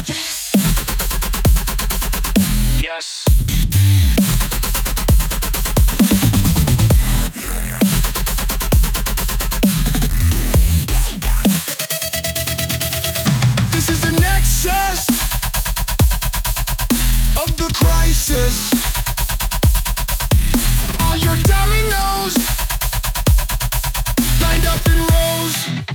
Yes. This is the nexus of the crisis. All your dominoes lined up in rows.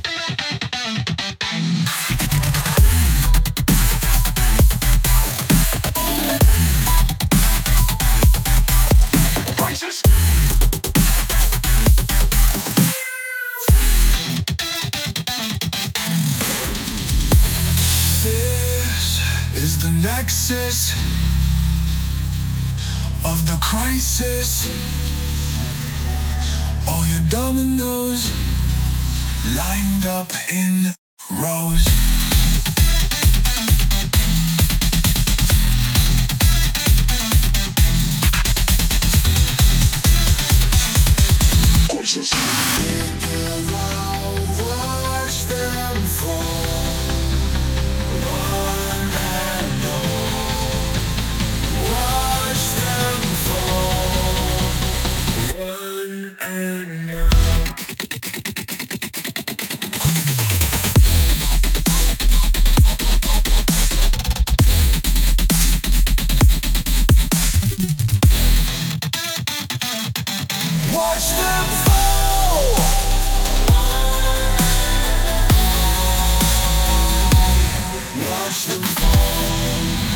Crisis. This is the nexus of the crisis. All your dominoes lined up in rows. Crisis. Watch them fall, one and all. Watch them fall, one and all. Watch them fall. Watch them fall.